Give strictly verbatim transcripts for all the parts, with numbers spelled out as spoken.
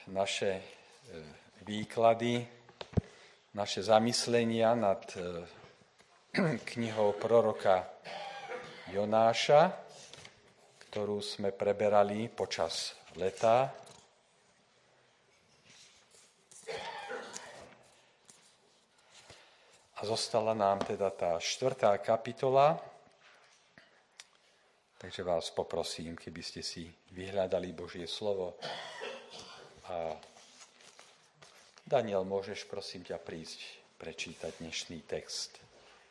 naše výklady, naše zamyslenia nad knihou proroka Jonáša, ktorú sme preberali počas leta. A zostala nám teda tá štvrtá kapitola, takže vás poprosím, keby ste si vyhľadali Božie slovo. A Daniel, môžeš prosím ťa prísť prečítať dnešný text.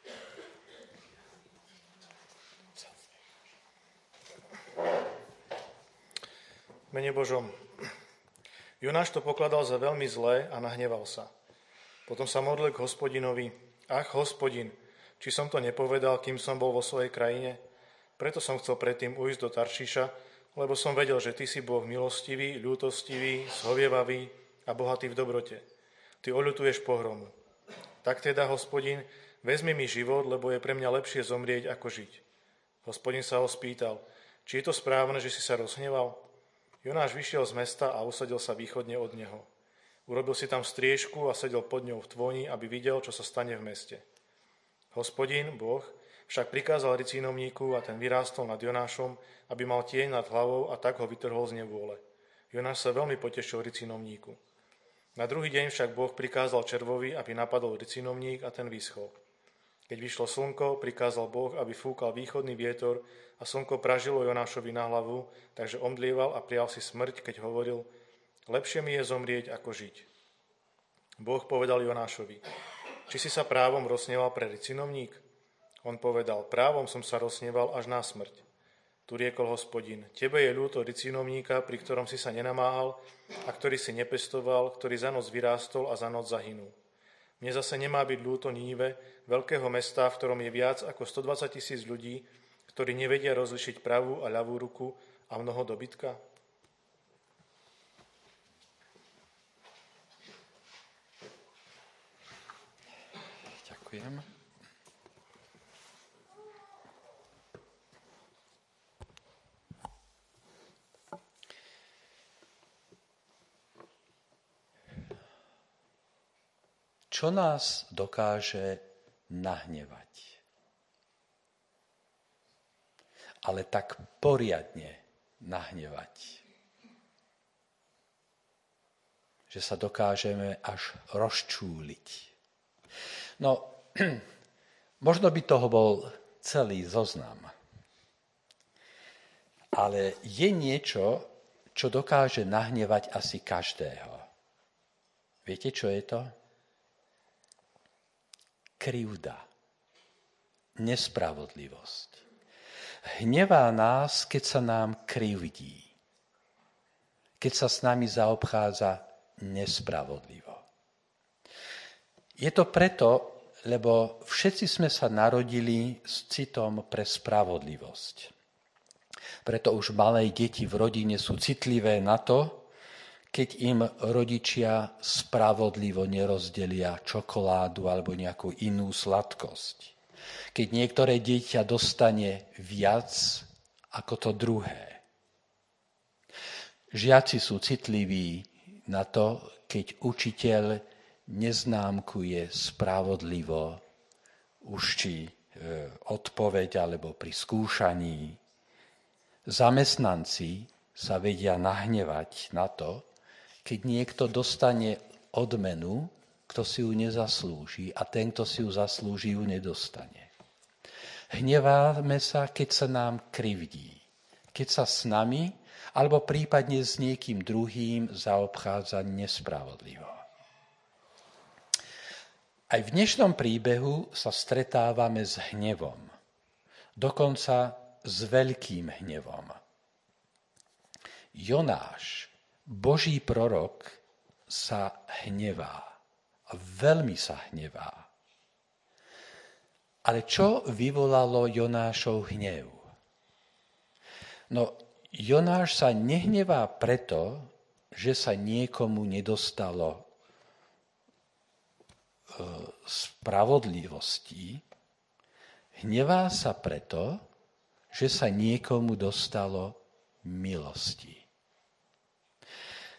Mene Božom. Jonáš to pokladal za veľmi zlé a nahneval sa. Potom sa modlil k Hospodinovi. Ach, Hospodin, či som to nepovedal, kým som bol vo svojej krajine? Preto som chcel predtým ujsť do Taršíša, lebo som vedel, že ty si Boh milostivý, ľútostivý, zhovievavý a bohatý v dobrote. Ty oľutuješ pohromu. Tak teda, Hospodin, vezmi mi život, lebo je pre mňa lepšie zomrieť, ako žiť. Hospodin sa ho spýtal, či je to správne, že si sa rozhneval? Jonáš vyšiel z mesta a usadil sa východne od neho. Urobil si tam striežku a sedel pod ňou v tvoni, aby videl, čo sa stane v meste. Hospodin, Boh, však prikázal ricinovníku a ten vyrástol nad Jonášom, aby mal tieň nad hlavou a tak ho vytrhol z nevôle. Jonáš sa veľmi potešil ricinovníku. Na druhý deň však Boh prikázal červovi, aby napadol ricinovník a ten vyschol. Keď vyšlo slnko, prikázal Boh, aby fúkal východný vietor a slnko pražilo Jonášovi na hlavu, takže omdlieval a prijal si smrť, keď hovoril: lepšie mi je zomrieť, ako žiť. Boh povedal Jonášovi: či si sa právom rozsneval pre ricinovník? On povedal: právom som sa rozsneval až na smrť. Tu riekol Hospodin: tebe je ľúto ricinovníka, pri ktorom si sa nenamáhal a ktorý si nepestoval, ktorý za noc vyrástol a za noc zahynul. Mne zase nemá byť ľúto Nínive, veľkého mesta, v ktorom je viac ako stodvadsať tisíc ľudí, ktorí nevedia rozlišiť pravú a ľavú ruku a mnoho dobytka? Ďakujem. Čo nás dokáže nahnevať? Ale tak poriadne nahnevať, že sa dokážeme až rozčúliť. No, možno by toho bol celý zoznam. Ale je niečo, čo dokáže nahnevať asi každého. Viete, čo je to? Krivda, nespravodlivosť. Hnevá nás, keď sa nám krivdí, keď sa s nami zaobchádza nespravodlivo. Je to preto, lebo všetci sme sa narodili s citom pre spravodlivosť. Preto už malé deti v rodine sú citlivé na to, keď im rodičia spravodlivo nerozdelia čokoládu alebo nejakú inú sladkosť. Keď niektoré dieťa dostane viac ako to druhé. Žiaci sú citliví na to, keď učiteľ neznámkuje spravodlivo už či e, odpoveď alebo pri skúšaní. Zamestnanci sa vedia nahnevať na to, keď niekto dostane odmenu, kto si ju nezaslúži a ten, kto si ju zaslúži, ju nedostane. Hneváme sa, keď sa nám krivdí, keď sa s nami alebo prípadne s niekým druhým zaobchádza nespravodlivo. Aj v dnešnom príbehu sa stretávame s hnevom, dokonca s veľkým hnevom. Jonáš, Boží prorok, sa hnevá a veľmi sa hnevá. Ale čo vyvolalo Jonášov hnev? No, Jonáš sa nehnevá preto, že sa niekomu nedostalo spravodlivosti, hnevá sa preto, že sa niekomu dostalo milosti.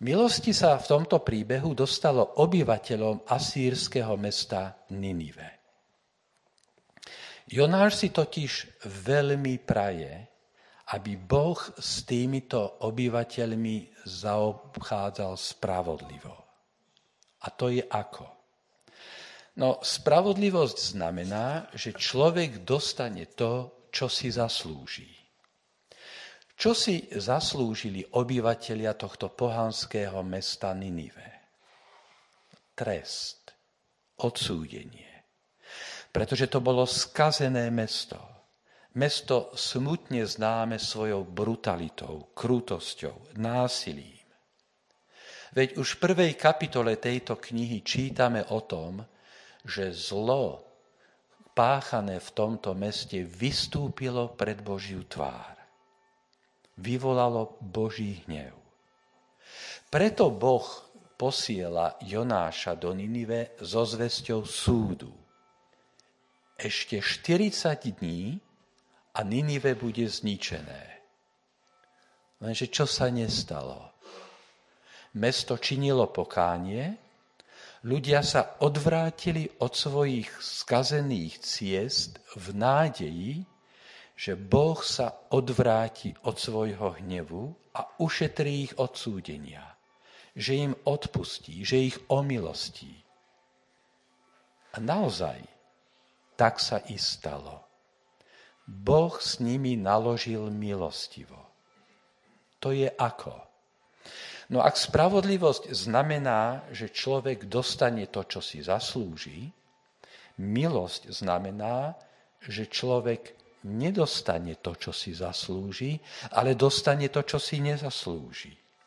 Milosti sa v tomto príbehu dostalo obyvateľom asýrskeho mesta Ninive. Jonáš si totiž veľmi praje, aby Boh s týmito obyvateľmi zaobchádzal spravodlivo. A to je ako? No, spravodlivosť znamená, že človek dostane to, čo si zaslúži. Čo si zaslúžili obyvatelia tohto pohanského mesta Ninive? Trest, odsúdenie. Pretože to bolo skazené mesto. Mesto smutne známe svojou brutalitou, krutosťou, násilím. Veď už v prvej kapitole tejto knihy čítame o tom, že zlo páchané v tomto meste vystúpilo pred Božiu tvár. Vyvolalo Boží hnev. Preto Boh posiela Jonáša do Ninive so zvesťou súdu. Ešte štyridsať dní a Ninive bude zničené. Lenže čo sa nestalo? Mesto činilo pokánie, ľudia sa odvrátili od svojich skazených ciest v nádeji, že Boh sa odvráti od svojho hnevu a ušetrí ich od súdenia, že im odpustí, že ich omilostí. A naozaj, tak sa i stalo. Boh s nimi naložil milostivo. To je ako? No ak spravodlivosť znamená, že človek dostane to, čo si zaslúži, milosť znamená, že človek nedostane to, čo si zaslúži, ale dostane to, čo si nezaslúži.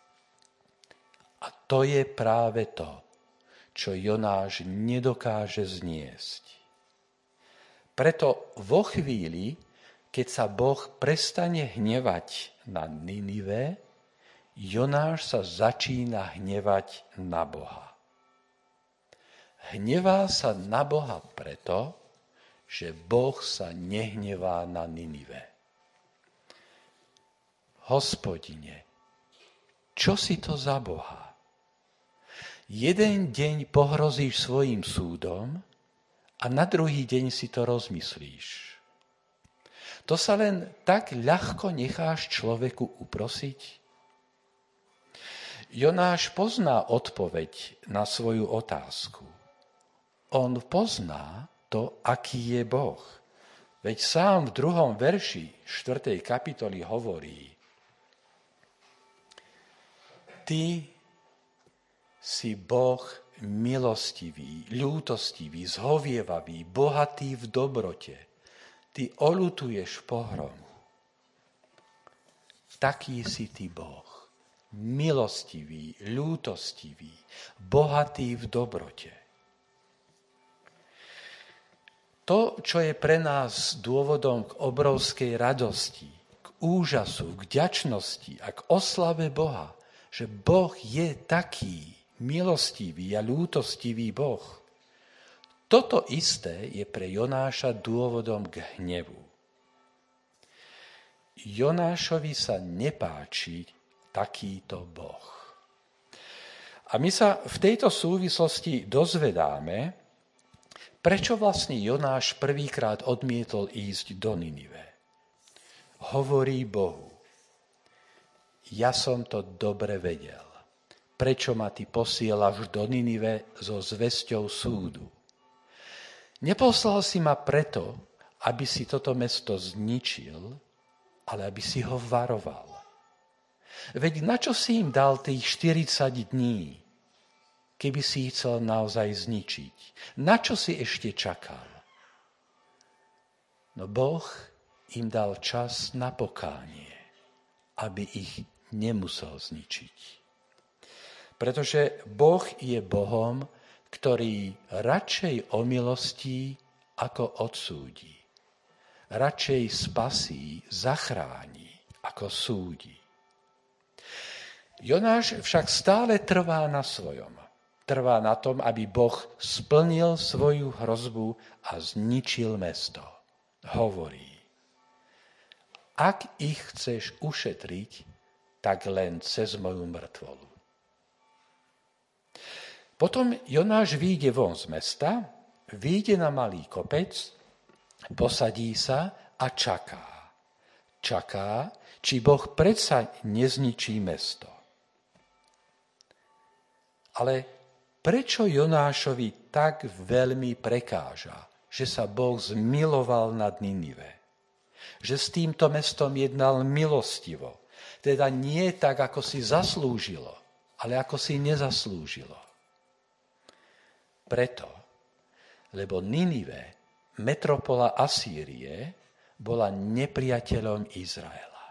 A to je práve to, čo Jonáš nedokáže zniesť. Preto vo chvíli, keď sa Boh prestane hnevať na Ninive, Jonáš sa začína hnevať na Boha. Hnevá sa na Boha preto, že Boh sa nehnevá na Ninive. Hospodine, čo si to za Boha? Jeden deň pohrozíš svojim súdom a na druhý deň si to rozmyslíš. To sa len tak ľahko necháš človeku uprosiť? Jonáš pozná odpoveď na svoju otázku. On pozná to, aký je Boh. Veď sám v druhom verši štvrtej kapitoly hovorí: Ty si Boh milostivý, ľútostivý, zhovievavý, bohatý v dobrote. Ty oľutuješ pohromu. Taký si ty Boh. Milostivý, ľútostivý, bohatý v dobrote. To, čo je pre nás dôvodom k obrovskej radosti, k úžasu, k vďačnosti a k oslave Boha, že Boh je taký milostivý a ľútostivý Boh. Toto isté je pre Jonáša dôvodom k hnevu. Jonášovi sa nepáči takýto Boh. A my sa v tejto súvislosti dozvedáme, prečo vlastne Jonáš prvýkrát odmietol ísť do Ninive. Hovorí Bohu: Ja som to dobre vedel. Prečo ma ty posielaš do Ninive so zvesťou súdu? Neposlal si ma preto, aby si toto mesto zničil, ale aby si ho varoval. Veď na čo si im dal tých štyridsať dní, keby si ich chcel naozaj zničiť? Na čo si ešte čakal? No Boh im dal čas na pokánie, aby ich nemusel zničiť. Pretože Boh je Bohom, ktorý radšej omilostí, ako odsúdi. Radšej spasí, zachráni, ako súdi. Jonáš však stále trvá na svojom. Trvá na tom, aby Boh splnil svoju hrozbu a zničil mesto. Hovorí: Ak ich chceš ušetriť, tak len cez moju mŕtvolu. Potom Jonáš vyjde von z mesta, vyjde na malý kopec, posadí sa a čaká. Čaká, či Boh predsa nezničí mesto. Ale prečo Jonášovi tak veľmi prekáža, že sa Boh zmiloval nad Ninive? Že s týmto mestom jednal milostivo, teda nie tak, ako si zaslúžilo, ale ako si nezaslúžilo. Preto, lebo Ninive, metropola Asýrie, bola nepriateľom Izraela.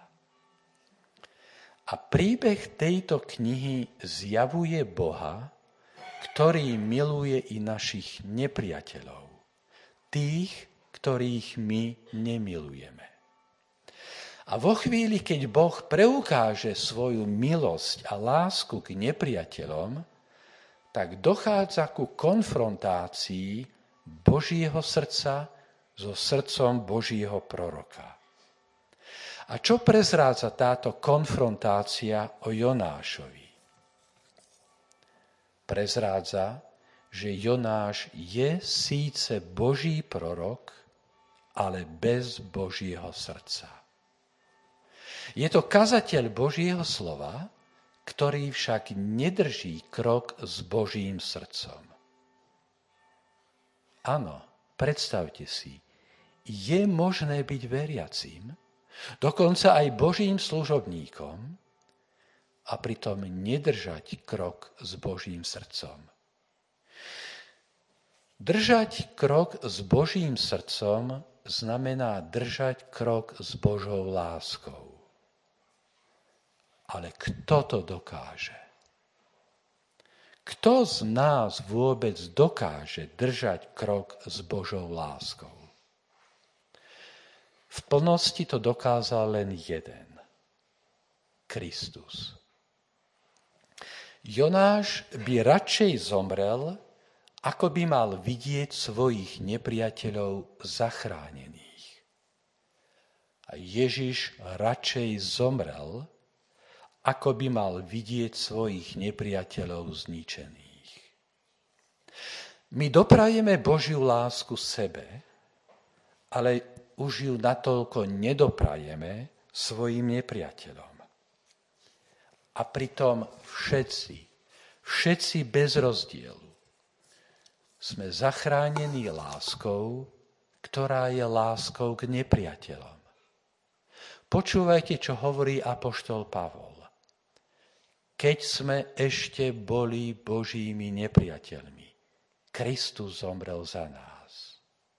A príbeh tejto knihy zjavuje Boha, ktorý miluje i našich nepriateľov, tých, ktorých my nemilujeme. A vo chvíli, keď Boh preukáže svoju milosť a lásku k nepriateľom, tak dochádza ku konfrontácii Božieho srdca so srdcom Božieho proroka. A čo prezrádza táto konfrontácia o Jonášovi? Prezrádza, že Jonáš je síce Boží prorok, ale bez Božieho srdca. Je to kazateľ Božieho slova, ktorý však nedrží krok s Božím srdcom. Áno, predstavte si, je možné byť veriacím, dokonca aj Božím služobníkom, a pritom nedržať krok s Božím srdcom. Držať krok s Božím srdcom znamená držať krok s Božou láskou. Ale kto to dokáže? Kto z nás vôbec dokáže držať krok s Božou láskou? V plnosti to dokázal len jeden. Kristus. Jonáš by radšej zomrel, ako by mal vidieť svojich nepriateľov zachránených. A Ježiš radšej zomrel, ako by mal vidieť svojich nepriateľov zničených. My doprajeme Božiu lásku sebe, ale už ju natoľko nedoprajeme svojim nepriateľom. A pritom všetci, všetci bez rozdielu sme zachránení láskou, ktorá je láskou k nepriateľom. Počúvajte, čo hovorí apoštol Pavol. Keď sme ešte boli Božími nepriateľmi, Kristus zomrel za nás.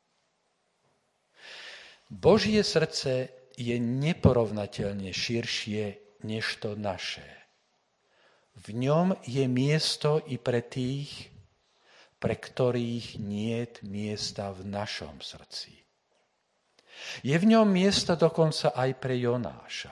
Božie srdce je neporovnateľne širšie než to naše. V ňom je miesto i pre tých, pre ktorých niet miesta v našom srdci. Je v ňom miesto dokonca aj pre Jonáša.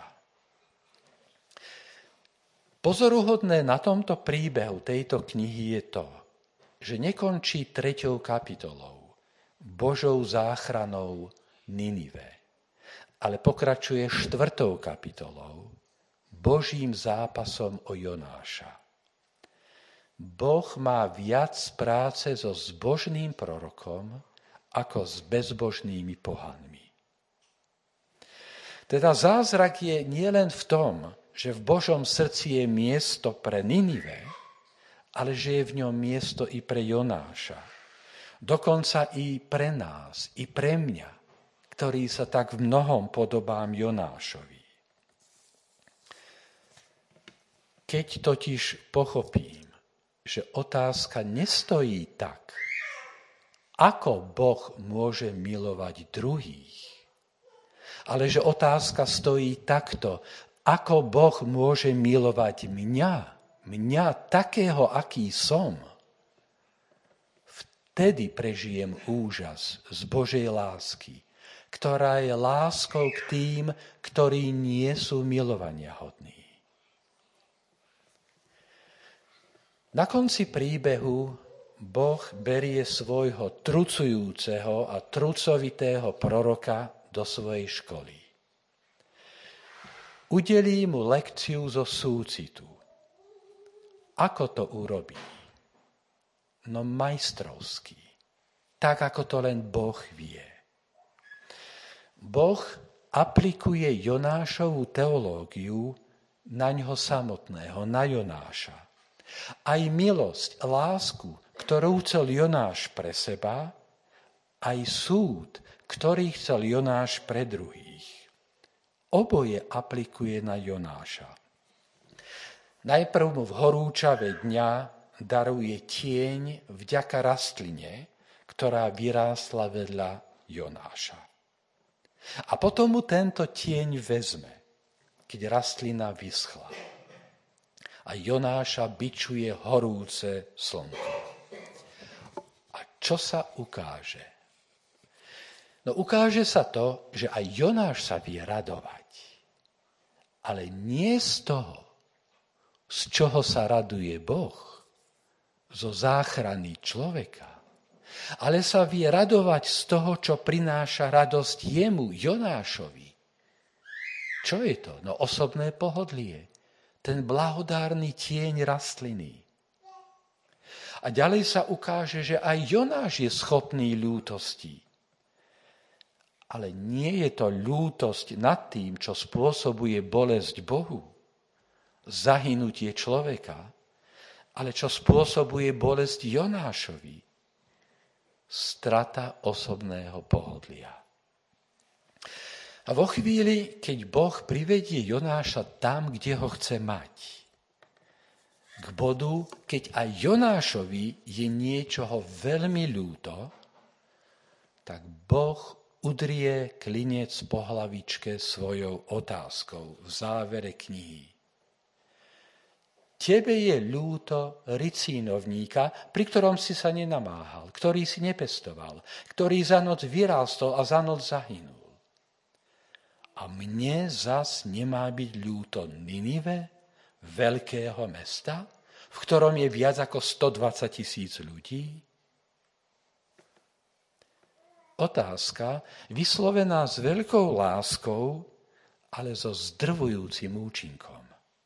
Pozoruhodné na tomto príbehu tejto knihy je to, že nekončí treťou kapitolou, Božou záchranou Ninive, ale pokračuje štvrtou kapitolou, Božím zápasom o Jonáša. Boh má viac práce so zbožným prorokom ako s bezbožnými pohanmi. Teda zázrak je nielen v tom, že v Božom srdci je miesto pre Ninive, ale že je v ňom miesto i pre Jonáša. Dokonca i pre nás, i pre mňa, ktorý sa tak v mnohom podobám Jonášovi. Keď totiž pochopím, že otázka nestojí tak, ako Boh môže milovať druhých, ale že otázka stojí takto, ako Boh môže milovať mňa, mňa takého, aký som, vtedy prežijem úžas z Božej lásky, ktorá je láskou k tým, ktorí nie sú milovania hodní. Na konci príbehu Boh berie svojho trucujúceho a trucovitého proroka do svojej školy. Udelí mu lekciu zo súcitu. Ako to urobí? No majstrovský. Tak, ako to len Boh vie. Boh aplikuje Jonášovú teológiu na ňo samotného, na Jonáša. Aj milosť, lásku, ktorú chcel Jonáš pre seba, aj súd, ktorý chcel Jonáš pre druhých. Oboje aplikuje na Jonáša. Najprv mu v horúčave dňa daruje tieň vďaka rastline, ktorá vyrástla vedľa Jonáša. A potom mu tento tieň vezme, keď rastlina vyschla. A Jonáša bičuje horúce slnko. A čo sa ukáže? No ukáže sa to, že aj Jonáš sa vie radovať. Ale nie z toho, z čoho sa raduje Boh, zo záchrany človeka, ale sa vie radovať z toho, čo prináša radosť jemu, Jonášovi. Čo je to? No osobné pohodlie. Ten blahodárny tieň rastliny. A ďalej sa ukáže, že aj Jonáš je schopný ľútosti. Ale nie je to ľútosť nad tým, čo spôsobuje bolesť Bohu, zahynutie človeka, ale čo spôsobuje bolesť Jonášovi, strata osobného pohodlia. A vo chvíli, keď Boh privedie Jonáša tam, kde ho chce mať, k bodu, keď aj Jonášovi je niečoho veľmi ľúto, tak Boh udrie klinec po hlavičke svojou otázkou v závere knihy. Tebe je ľúto ricínovníka, pri ktorom si sa nenamáhal, ktorý si nepestoval, ktorý za noc vyrástol a za noc zahynul. A mne zas nemá byť ľúto Ninive, veľkého mesta, v ktorom je viac ako stodvadsať tisíc ľudí? Otázka, vyslovená s veľkou láskou, ale so zdrvujúcim účinkom.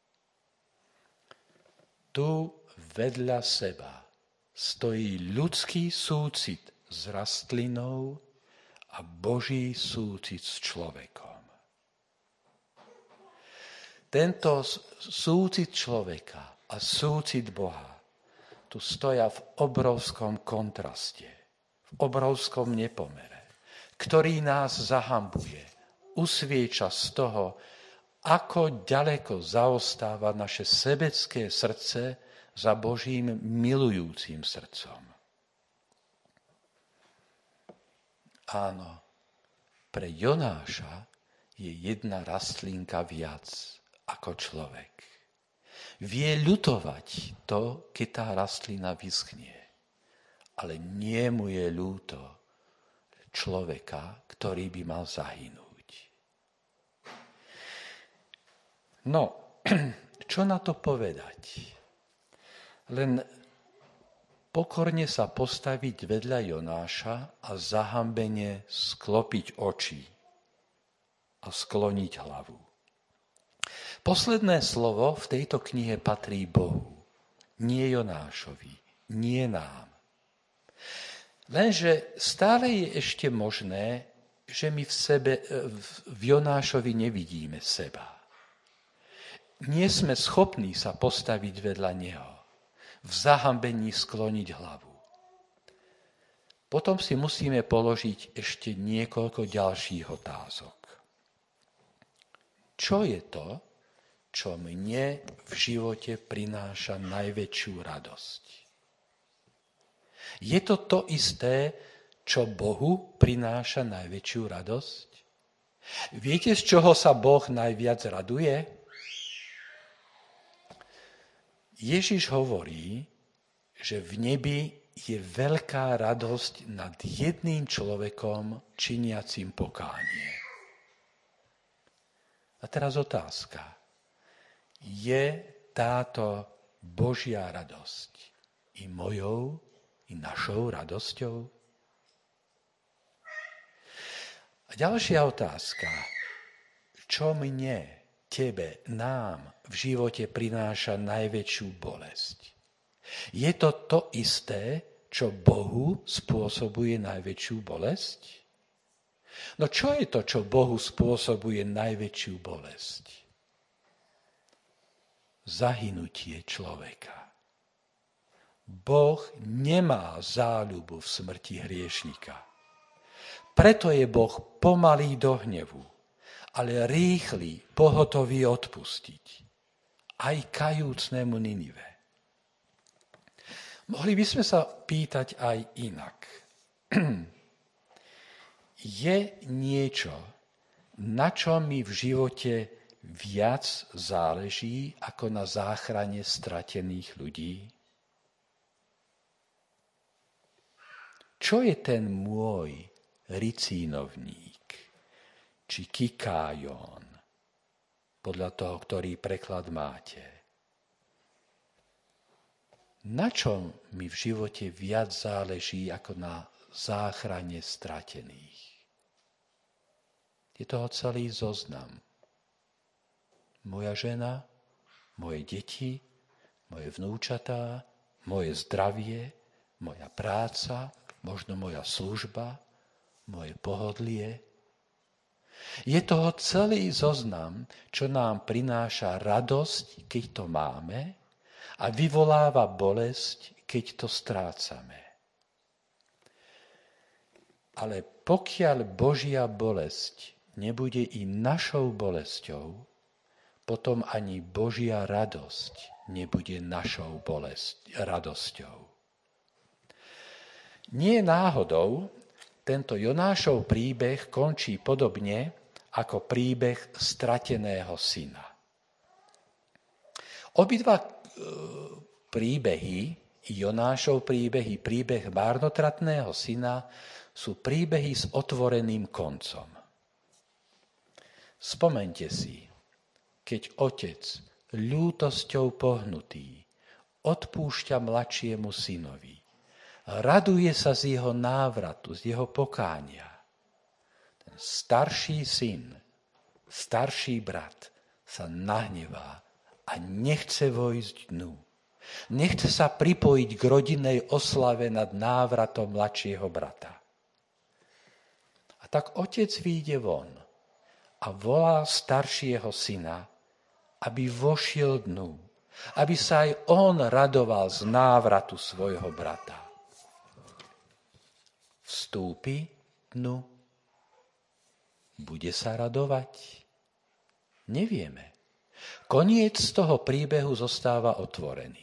Tu vedľa seba stojí ľudský súcit s rastlinou a Boží súcit s človekom. Tento súcit človeka a súcit Boha tu stoja v obrovskom kontraste, v obrovskom nepomere, ktorý nás zahambuje, usvieča z toho, ako ďaleko zaostáva naše sebecké srdce za Božím milujúcim srdcom. Áno, pre Jonáša je jedna rastlinka viac ako človek. Vie ľutovať to, keď tá rastlina vyschnie. Ale nie mu je ľúto človeka, ktorý by mal zahynúť. No, čo na to povedať? Len pokorne sa postaviť vedľa Jonáša a zahambene sklopiť oči a skloniť hlavu. Posledné slovo v tejto knihe patrí Bohu, nie Jonášovi, nie nám. Lenže stále je ešte možné, že my v sebe, v Jonášovi nevidíme seba. Nie sme schopní sa postaviť vedľa neho, v zahambení skloniť hlavu. Potom si musíme položiť ešte niekoľko ďalších otázok. Čo je to, čo mne v živote prináša najväčšiu radosť? Je to to isté, čo Bohu prináša najväčšiu radosť? Viete, z čoho sa Boh najviac raduje? Ježiš hovorí, že v nebi je veľká radosť nad jedným človekom činiacim pokánie. A teraz otázka. Je táto Božia radosť i mojou, i našou radosťou? A ďalšia otázka. Čo mne, tebe, nám v živote prináša najväčšiu bolesť? Je to to isté, čo Bohu spôsobuje najväčšiu bolesť? No čo je to, čo Bohu spôsobuje najväčšiu bolesť? Zahynutie človeka. Boh nemá záľubu v smrti hriešnika. Preto je Boh pomalý do hnevu, ale rýchly, pohotový odpustiť. Aj kajúcnemu Ninive. Mohli by sme sa pýtať aj inak. Je niečo, na čom mi v živote viac záleží ako na záchrane stratených ľudí? Čo je ten môj ricínovník, či kikájon, podľa toho, ktorý preklad máte? Na čom mi v živote viac záleží ako na záchrane stratených? Je toho celý zoznam. Moja žena, moje deti, moje vnúčatá, moje zdravie, moja práca, možno moja služba, moje pohodlie. Je toho celý zoznam, čo nám prináša radosť, keď to máme, a vyvoláva bolesť, keď to strácame. Ale pokiaľ Božia bolesť nebude i našou bolesťou, potom ani Božia radosť nebude našou bolesť, radosťou. Nie náhodou tento Jonášov príbeh končí podobne ako príbeh strateného syna. Obidva príbehy, Jonášov príbehy, príbeh márnotratného syna, sú príbehy s otvoreným koncom. Spomeňte si, keď otec ľútosťou pohnutý odpúšťa mladšiemu synovi, raduje sa z jeho návratu, z jeho pokánia. Ten starší syn, starší brat sa nahnevá a nechce vojsť dnu. Nechce sa pripojiť k rodinnej oslave nad návratom mladšieho brata. A tak otec vyjde von a volá staršieho syna, aby vošiel dnu, aby sa aj on radoval z návratu svojho brata. Vstúpi dnu, bude sa radovať? Nevieme. Koniec toho príbehu zostáva otvorený.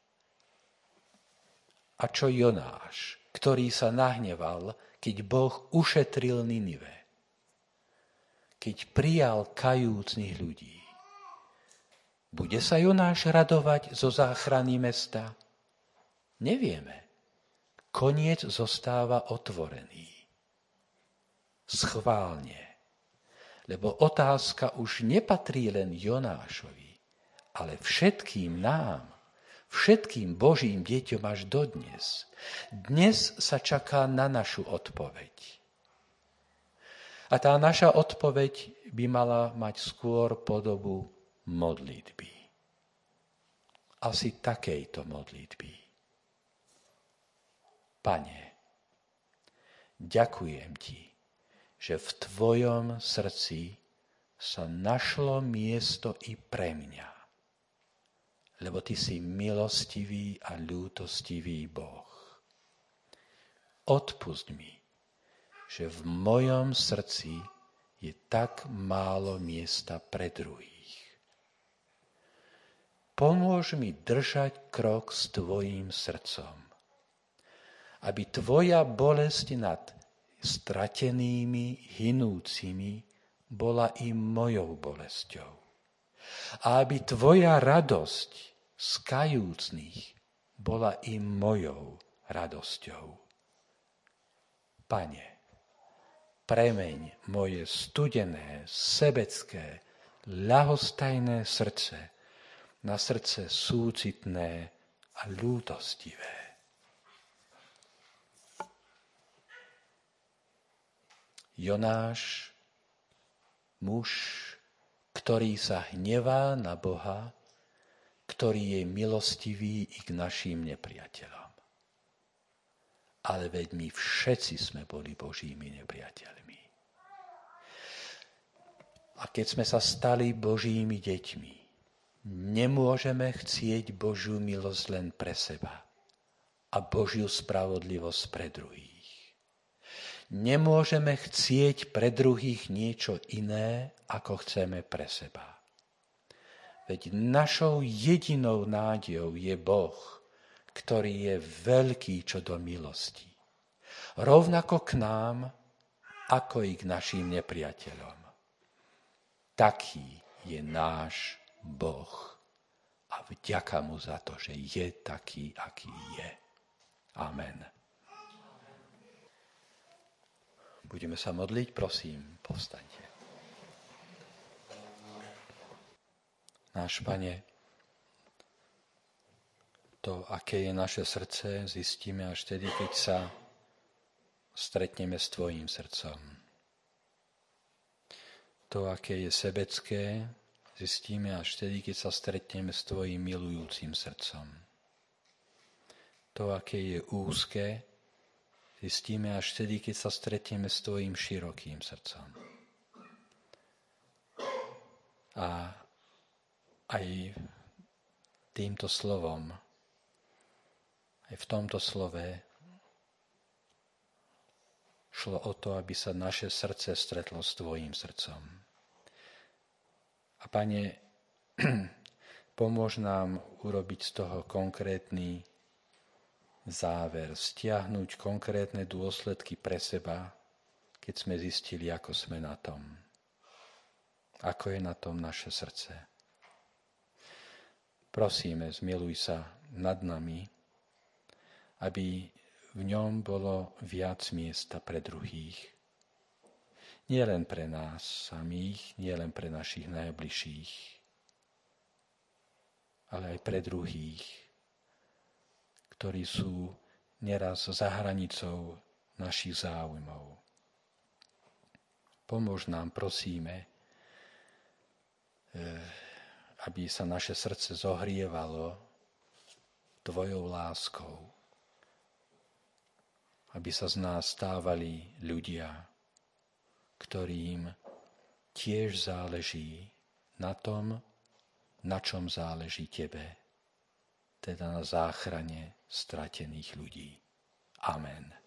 A čo Jonáš, ktorý sa nahneval, keď Boh ušetril Ninive? Keď prijal kajúcnych ľudí. Bude sa Jonáš radovať zo záchrany mesta? Nevieme. Koniec zostáva otvorený. Schválne. Lebo otázka už nepatrí len Jonášovi, ale všetkým nám, všetkým Božím deťom až dodnes. Dnes sa čaká na našu odpoveď. A tá naša odpoveď by mala mať skôr podobu modlitby. Asi takejto modlitby. Pane, ďakujem Ti, že v Tvojom srdci sa našlo miesto i pre mňa, lebo Ty si milostivý a ľútostivý Boh. Odpusť mi, že v mojom srdci je tak málo miesta pre druhých. Pomôž mi držať krok s Tvojím srdcom, aby Tvoja bolesť nad stratenými, hinúcimi bola i mojou bolesťou. A aby Tvoja radosť z kajúcnych bola i mojou radosťou. Pane, premeň moje studené, sebecké, ľahostajné srdce na srdce súcitné a ľútostivé. Jonáš, muž, ktorý sa hnevá na Boha, ktorý je milostivý i k našim nepriateľom. Ale veď my všetci sme boli Božími nepriateľmi. A keď sme sa stali Božími deťmi, nemôžeme chcieť Božiu milosť len pre seba a Božiu spravodlivosť pre druhých. Nemôžeme chcieť pre druhých niečo iné, ako chceme pre seba. Veď našou jedinou nádejou je Boh, ktorý je veľký čo do milosti. Rovnako k nám, ako i k našim nepriateľom. Taký je náš Boh a vďaka mu za to, že je taký, aký je. Amen. Budeme sa modliť, prosím, povstaňte. Náš Pane, to, aké je naše srdce, zistíme až vtedy, keď sa stretneme s Tvojím srdcom. To, aké je sebecké, zistíme až vtedy, keď sa stretneme s Tvojím milujúcim srdcom. To, aké je úzke, zistíme až vtedy, keď sa stretneme s Tvojím širokým srdcom. A aj týmto slovom, aj v tomto slove šlo o to, aby sa naše srdce stretlo s Tvojím srdcom. A Pane, pomôž nám urobiť z toho konkrétny záver, stiahnuť konkrétne dôsledky pre seba, keď sme zistili, ako sme na tom. Ako je na tom naše srdce. Prosíme, zmiluj sa nad nami, aby v ňom bolo viac miesta pre druhých. Nie len pre nás samých, nie len pre našich najbližších, ale aj pre druhých, ktorí sú neraz za hranicou našich záujmov. Pomôž nám, prosíme, aby sa naše srdce zohrievalo Tvojou láskou, aby sa z nás stávali ľudia, ktorým tiež záleží na tom, na čom záleží Tebe, teda na záchrane stratených ľudí. Amen.